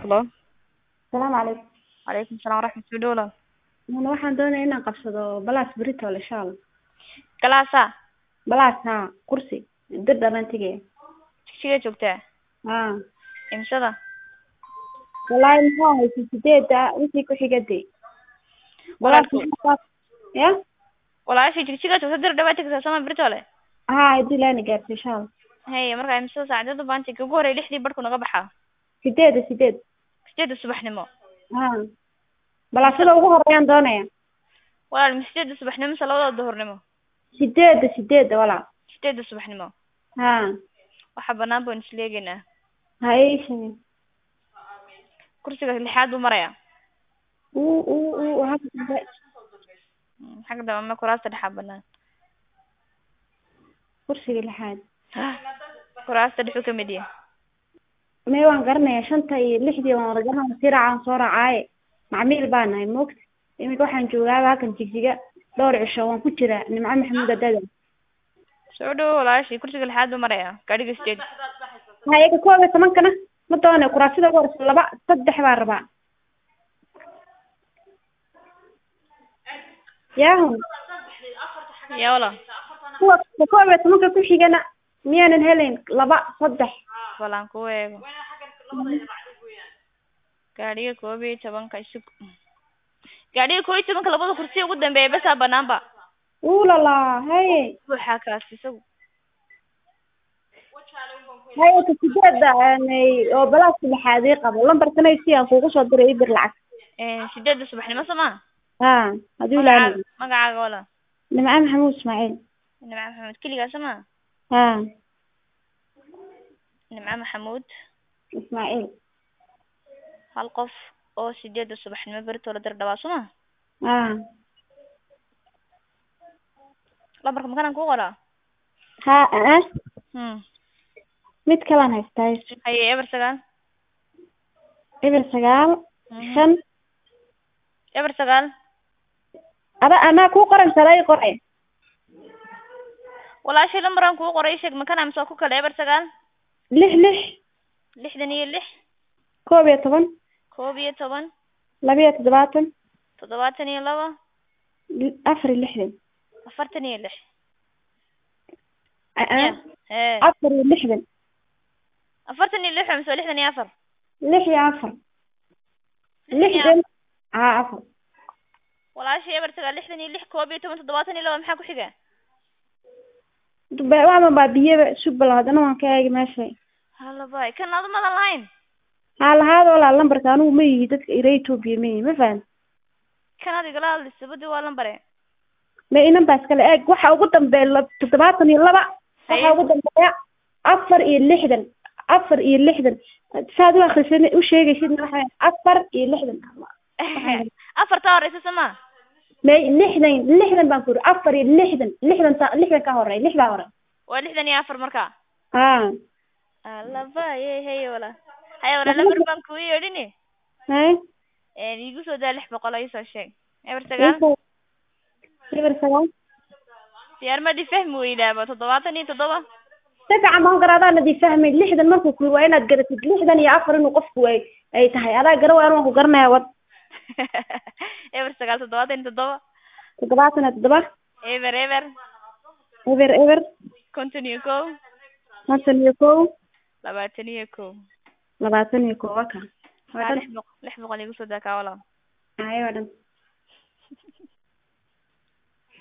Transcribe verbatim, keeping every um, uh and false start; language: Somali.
Hello. السلام عليكم. Calaykum salaam waraxmatu doola. Mana waxaan doonayaa inaan qabsado balaas berito insha Allah. Kalaasa. Balaas ha kursi dad dhamantige. Shiga joogtaa. Ha. Imsada. Wallahi maxaa haysi sideeda wixii ku xigaday. Balaas ya? Wallahi shi shiga joogtaa dir dhawaad tigsa sama berito le. Ha idii laan gaartay insha Allah. Hay marka imsada saacadda baanti ka goorey lixdii barku naga baxaa. sideeda sideed. sideed subaxnimo. Ha. Balaasada ugu horeeyaan doonaya. Walaal sideed subaxnimo salawada duhurnimo. sideeda sideeda walaal. sideed subaxnimo. Ha. Waxa banaan baan isleeganaa. Hay shin. Kursiga lixaad u maraya. uu uu uu waxa xagga dama ma kuraasta dhaxa banaan. kursiga lixaad. Kuraasta dhixu ka mid yahay. Mee waan garanayaa shanta iyo lixdii waan ragana siracaan soo raacay. Macmiil baan nahay moogta. Imika waxaan joogaa halkan jigjiga dhowr cisho waan ku jiraa Nimco Maxamuud Dada. Soo dhaw walaashi kursiga lixaad u maraya. Gaadhiga sideed. Ha iyaga koob iyo toban kana ma doonay kuraasida ugu horeysa laba saddex baan rabaa. Yaa yaa wala. kuwa koob iyo toban ku xigana miyaanan helin laba saddex. Walaan ku eego. Gaadhiga koob iyo toban ka isug. Gaadhiga koob iyo toban ka labada kursi ugu dambeeyay bas banaanba. Uu la la hay. Waxa kaas isagu. Hay ka sideeda aanay oo balaas lixaadii qabo lambarkana si aan kugu soo diray ibir lacag. Ee sideed subaxnimo sama. Ha hadii laan. Magacaaga wala. Nimco Maxamuud Ismaaciil. Nimco Maxamuud kaliya sama. Ha. Nimco Maxamuud Ismaaciil. hal qof oo sideed subaxnimo berito la dir dhawaa sama. Ha. Lambarka makan ku qora. Ha ah. Hmm. mid kale aan haystay. Hay eber sagaal. eber sagaal. shan. eber sagaal. Ada ana ku qoran saray qoray. Walaashi lambaran ku qoray sheeg makan am soo ku kala eber sagaal. lix lix. lixdan iyo lix. koob iyo toban. koob iyo toban. laba iyo toddobaatan. toddobaatan iyo laba. afar iyo lixdan. afartan iyo lix. ah ee afar iyo lixdan. afartan iyo lix ama lixdan iyo afar. lix iyo afar. lixdan. ah afar. walaashi eber sagaal lixdan iyo lix koob iyo toban toddobaatan iyo laba maxaa ku xiga? Waa ma baabiye subbal hadana waan ka eegi meeshay. Hala bay kan aad ma lahayn. Hala hada wala lambarka anu ma yihi dadka Ethiopia ma ma faham. Kan aad igala lisabadi waa lambare. Ma inaan baas kale eeg waxa ugu dambeeya toddobaatan iyo laba. waxa ugu dambeeya afar iyo lixdan. afar iyo lixdan. saad u akhrisan u sheegaysid waxa afar iyo lixdan. afar taa horeysa sama. ma lixdan lixdan baan ku afar iyo lixdan lixdan lixdan ka horeey lix baa hore. waa lixdan iyo afar marka. ha alla bay hey wala. hay wala lambar baan ku yeedhini. hay ee igu soo daa lix boqol ay soo sheeg. eber sagaal. eber sagaal. diyaar ma di fahmi weydaaba toddobaatan iyo toddoba. Dadka ma garaadaan di fahmi lixdan markuu ku waa inaad garatid lixdan iyo afar inuu qofku ay ay tahay adaa garawaan waan ku garanaya wad. eber sagaal toddobaatan iyo toddoba. toddobaatan iyo toddoba. eber eber. eber eber. konton iyo kow. konton iyo kow. labaatan iyo kow. labaatan iyo kow ka. lix boqol igu soo daa ka wala. Ay wadan.